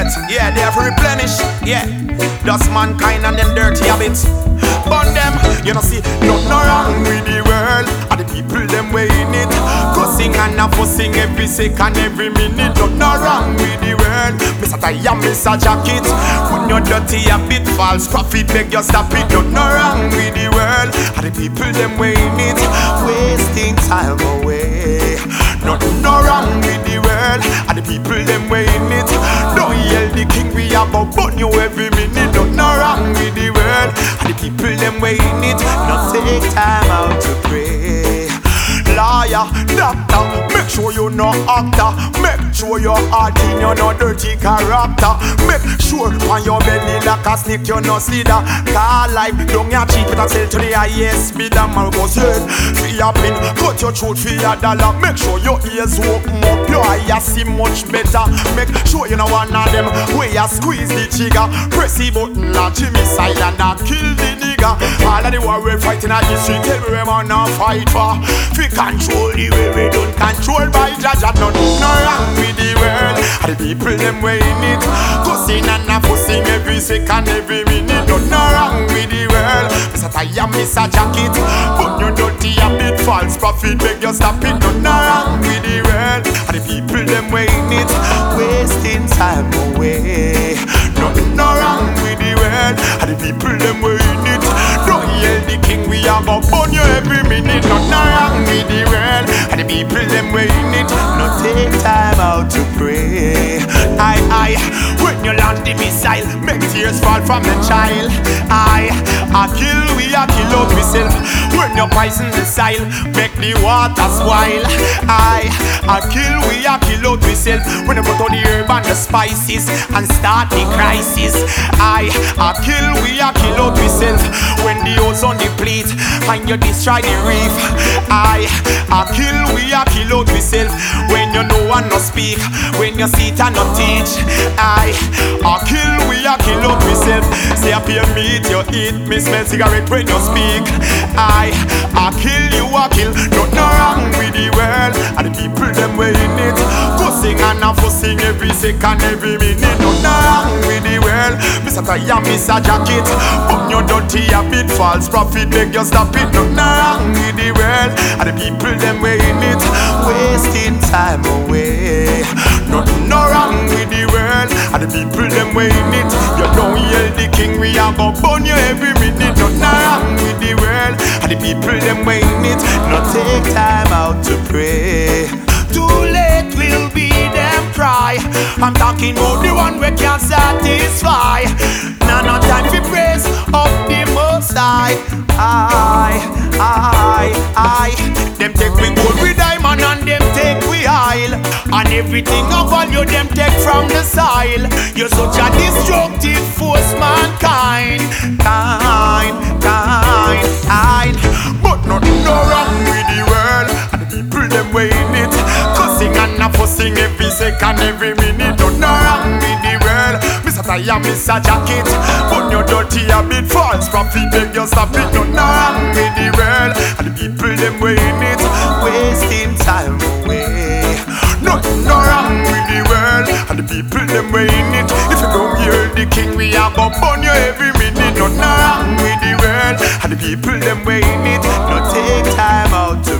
get. Yeah, they have replenished. Yeah, dust mankind and them dirty habits. Burn them, you know see, nothing wrong with the world. And the people them way in it, cussing and a fussing every second, every minute. Nothing wrong with the world. Mr. Taya, Mr. Jacket, when you're dirty a bit false profit, beg you stop it. Nothing wrong with the world. And the people them way in it, wasting time away. Nothing wrong with the world. And the people them way in it, don't yell the king we about, burn you every minute. Nothing wrong with the world. And the people them way in it, not take time out to pray. Liar, doctor, make sure you no actor. Make sure your heart in you no dirty character. Make sure on your belly like a snake you no slither. Car life, don't ya cheap it and sell to the highest bidder. Marcos head, free your pin, cut your throat for your dollar. Make sure your ears open up, your eyes see much better. Make sure you know one of them where you squeeze the trigger. Press the button like Jimmy Silent and kill the nigga. All of the war we fighting at the street, tell me where man a fight for. We control the way we don't control by judge. And nothing wrong with the world. And the people them way in it, cussing and a fussing every second, every minute. Nothing wrong with the world. Mr. Taya, Mr. Jacket, but you dirty a bit false profit, beg you stop it. Nothing wrong with the world. And the people them way in it, wasting time away. Nothing wrong with the world. And the people them way in it, don't yell the king we have a burn you every minute. Nothing wrong with the world. And the people them way in it, no take time out to pray. I, when you launch the missile, make tears fall from the child. I kill, we a kill out myself. When you poison the soil, make the water spoil. I kill, we a kill out myself. When you put on the herb and the spices and start the crisis. I kill, we a kill out myself. When the ozone deplete and you destroy the reef. I kill, we a kill out myself. When you know and no speak, when you sit and no teach. I kill, we a kill out myself. Say up here meat you eat, me smell cigarette when you speak. I kill, you a kill. Nothing wrong with the world. And the people them way in it, cussing and a fussing every second, every minute. Nothing wrong with the world. Mr. Taya, Mr. Jacket, but you dirty a bit false profit, beg you stop it. Nothing wrong with the world. And the people them way in it, wasting time away. Nothing wrong with the world. And the people them way in it, you don't yell the king we have a burn you every minute. Nothing wrong with the world. And the people them way in it, not take time out to pray. Too late will be them cry. I'm talking about the one we can't satisfy. Now no time for praise of the Most High. Them take we gold with diamond and them take we oil. And everything of value them take from the soil. You're such a destructive force, mankind. But nothing no wrong with the world. And the people them way in it, cussing and a fussing every second, every minute. Nothing wrong with the world. Mr. Taya, Mr. Jacket, but you're dirty a bit false profit, beg you stop it. Nothing wrong with the world. And the people them way in it, wasting time away. Nothing wrong with the world. And the people them way in it, if you don't hear the king we have a burn you every minute. Nothing wrong with the world. And the people them way in it, not take time out to